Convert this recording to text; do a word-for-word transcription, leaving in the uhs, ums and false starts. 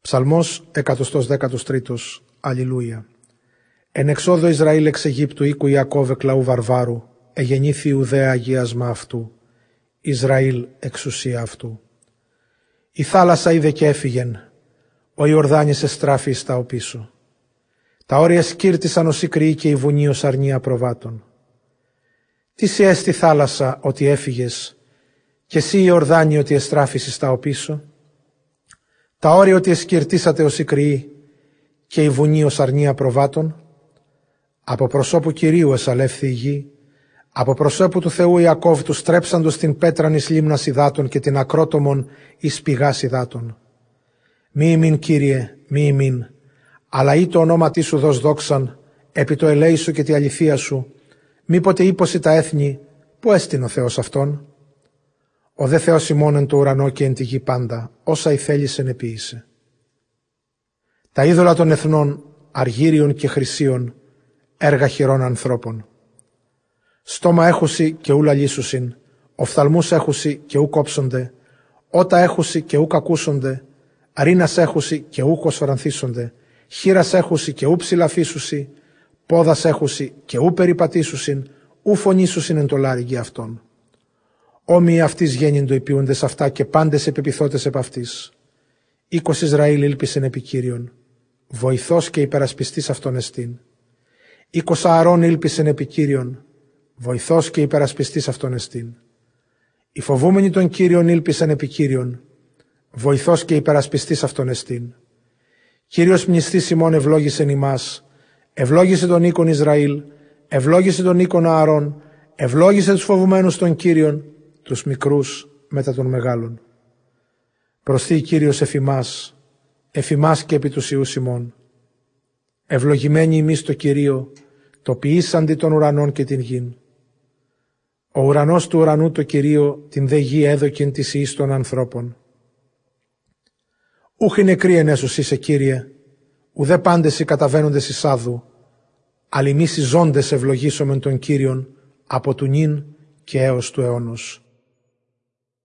Ψαλμός εκατοστός δέκατος τρίτος. Αλληλούια. Εν εξόδο Ισραήλ εξ Αιγύπτου, οίκου Ιακώβ εκ λαού βαρβάρου, εγεννήθη Ιουδαία αγίασμα αυτού, Ισραήλ εξουσία αυτού. Η θάλασσα είδε και έφυγεν, ο Ιορδάνης εστράφη εις τα οπίσω. Τα όρια σκύρτησαν ως η κρυή και η βουνή ως αρνία προβάτων. Τι σε έστι θάλασσα ότι έφυγες, και εσύ Ιορδάνη ότι εστράφης εις τα οπίσω. Τα όρια ότι εσκυρτήσατε ως η κρυή και η βουνή ως αρνία προβάτων. Από προσώπου Κυρίου εσαλεύθη η γη, από προσώπου του Θεού Ιακώβ του στρέψαντος την πέτραν εις λίμνας υδάτων και την ακρότομον εις πηγάς υδάτων. Μη ημίν, Κύριε, μη ημίν, αλλά ή το ονόματί σου δώσ' δόξαν, επί το ελέη σου και τη αληθεία σου, μήποτε ύποσι τα έθνη, που έστειν ο Θεός αυτόν. Ο δε Θεός ημών εν το ουρανό και εν τη γη πάντα, όσα η θέλησεν επίησε. Τα είδωλα των εθνών, αργύριων και χρυσίων, έργα χειρών ανθρώπων. Στόμα έχουσι και ου λαλήσουσιν, οφθαλμούς έχουσι και ου κόψονται, ότα έχουσι και ου κακούσονται, αρήνας έχουσι και ου κοσφρανθίσονται, χείρας έχουσι και ου ψηλαφίσουσι, πόδας έχουσι και ου περιπατήσουσιν, ου φωνήσουσιν εν το λάρυγγι αυτών. Όμοιοι αυτής γέννηντο υπηούντες αυτά και πάντες επιπιθώτες επ' αυτής. Οίκος Ισραήλ ήλπισεν επί Κύριον, βοηθός και υπερασπιστής αυτόν εστίν. Οίκος Ααρών ήλπισεν επί Κύριον, βοηθός και υπερασπιστής αυτόν εστίν. Οι φοβούμενοι των Κύριων ήλπισεν επί Κύριον, βοηθός και υπερασπιστής αυτόν εστίν. Κύριος μνηστής ημών ευλόγησεν ημάς, ευλόγησε τον οίκον Ισραήλ, ευλόγησε τον οίκον Ααρών, ευλόγησε τους φοβουμένους των Κύριων, τους μικρούς μετά των μεγάλων. Προσθεί Κύριος εφημάς, εφημάς και επί τους ιούς ημών. Ευλογημένοι ημείς το Κυρίο, το ποιήσαντι των ουρανών και την γην. Ο ουρανός του ουρανού το Κυρίο, την δε γη έδωκεν της ιής των ανθρώπων. Ούχοι νεκροί ενέσους είσαι, Κύριε, ουδέ πάντες οι καταβαίνοντες εις άδου, αλλά εμείς οι ζώντες ευλογήσομεν τον Κύριον, από του νυν και έως του αιώνος.